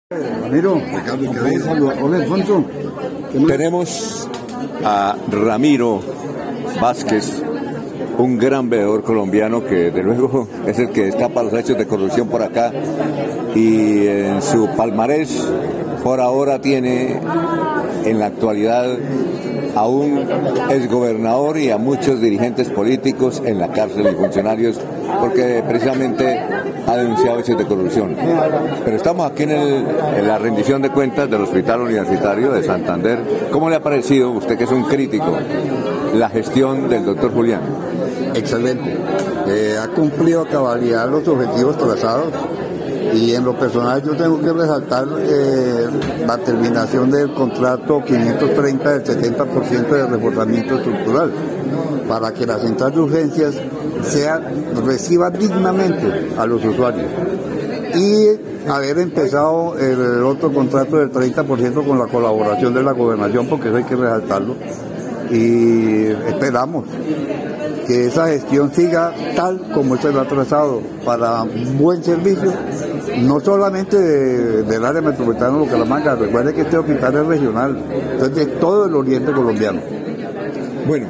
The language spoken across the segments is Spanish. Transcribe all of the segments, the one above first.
Ramiro, hola Alfonso. Tenemos a Ramiro Vázquez, un gran veedor colombiano que de luego es el que destapa los hechos de corrupción por acá, y en su palmarés por ahora tiene en la actualidad a un exgobernador y a muchos dirigentes políticos en la cárcel y funcionarios porque precisamente ha denunciado hechos de corrupción. Pero estamos aquí en la rendición de cuentas del Hospital Universitario de Santander. ¿Cómo le ha parecido, usted que es un crítico, la gestión del doctor Julián? Excelente. Ha cumplido a cabalidad los objetivos trazados. Y en lo personal yo tengo que resaltar la terminación del contrato 530 del 70% de reforzamiento estructural para que la central de urgencias reciba dignamente a los usuarios, y haber empezado el otro contrato del 30% con la colaboración de la gobernación, porque eso hay que resaltarlo, y esperamos que esa gestión siga tal como se lo ha trazado para buen servicio, no solamente del área metropolitana de Bucaramanga. Recuerde que este hospital es regional, entonces de todo el oriente colombiano. Bueno,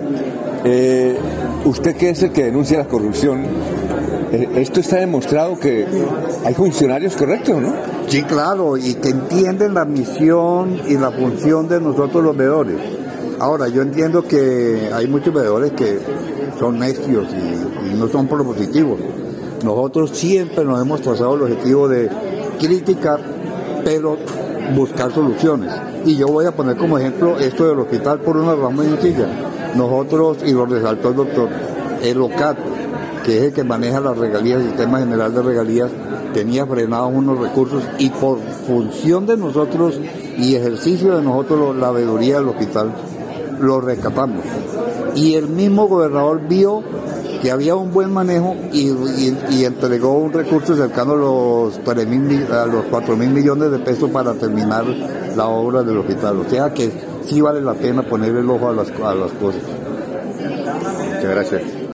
usted que es el que denuncia la corrupción, esto está demostrado que hay funcionarios correctos, ¿no? Sí, claro, y que entienden la misión y la función de nosotros los veedores. Ahora, yo entiendo que hay muchos veedores que son necios y no son propositivos. Nosotros siempre nos hemos trazado el objetivo de criticar, pero buscar soluciones. Y yo voy a poner como ejemplo esto del hospital por una razón muy sencilla. Nosotros, y lo resaltó el doctor, el OCAT, que es el que maneja las regalías, el Sistema General de Regalías, tenía frenados unos recursos, y por función de nosotros y ejercicio de nosotros, la veeduría del hospital, lo rescatamos. Y el mismo gobernador vio que había un buen manejo y entregó un recurso cercano a los 4.000 millones de pesos para terminar la obra del hospital. O sea que sí vale la pena poner el ojo a las cosas. Muchas gracias.